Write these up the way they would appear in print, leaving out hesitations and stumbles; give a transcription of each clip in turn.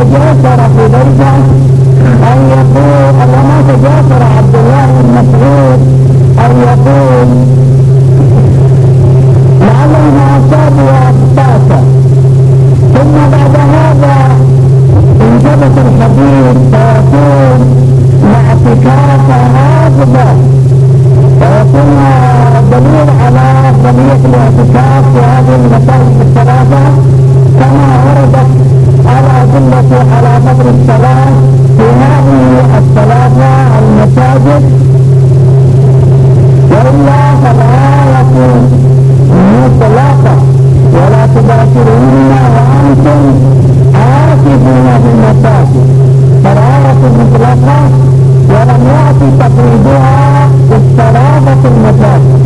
تجاسر حذيفة أن يقول وما تجاسر عبد الله بن مسعود أن يقول لعلنا أصابوا أبطاسا، ثم بعد هذا انثبت الحديث فيكون مع اعتكاف هذا ويكون دليل على أفضلية الاعتكاف في هذه المسائل الثلاثة كما وردت الأدلة على قدر الصلاة في هذه الثلاثة المساجد، وإلا فالآية مطلقة ولا تباشرون وأنتم عاكفون في المساجد، فالآية مطلقة ولم يأتي تقييدها بالثلاثة المساجد.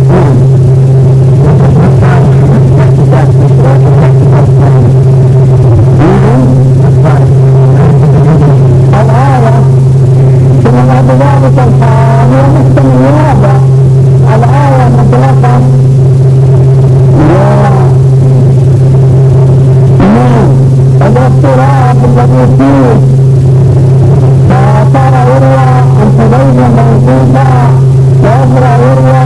الآية ثم بعد ذلك الحال والمستميابة الآية مطلقة والاضطراب الذي فيه فصار يروى عن حذيفة موجودة وأخرى يروى